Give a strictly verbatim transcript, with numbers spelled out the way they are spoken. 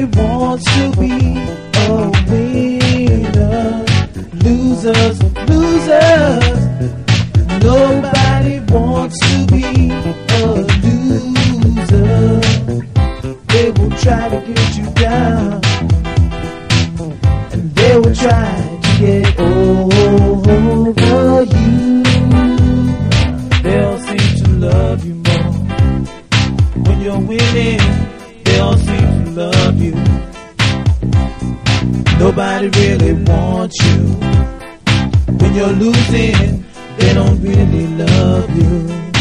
Nobody wants to be a winner. Losers, losers. Nobody wants to be a loser. They will try to get you down, and they will try to get over you. They'll seem to love you more when you're winning. They'll seem to love you. Nobody really wants you when you're losing. They don't really love you.